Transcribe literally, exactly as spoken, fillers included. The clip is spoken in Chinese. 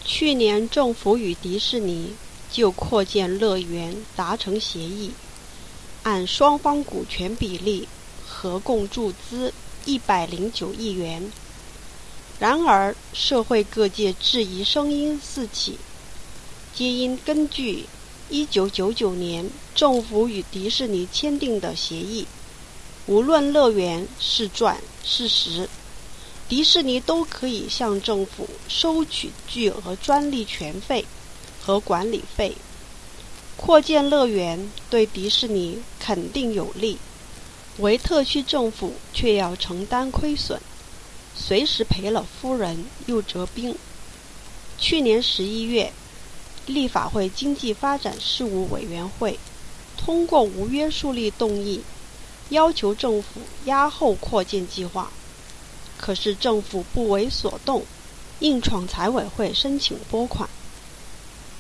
去年政府与迪士尼就扩建乐园达成协议，按双方股权比例合共注资一百零九亿元。然而，社会各界质疑声音四起，皆因根据一九九九年政府与迪士尼签订的协议，无论乐园是赚是实，迪士尼都可以向政府收取巨额专利权费和管理费。扩建乐园对迪士尼肯定有利，维特区政府却要承担亏损，随时赔了夫人又折兵。去年十一月，立法会经济发展事务委员会通过无约束力动议，要求政府押后扩建计划。可是政府不为所动，硬闯财委会申请拨款。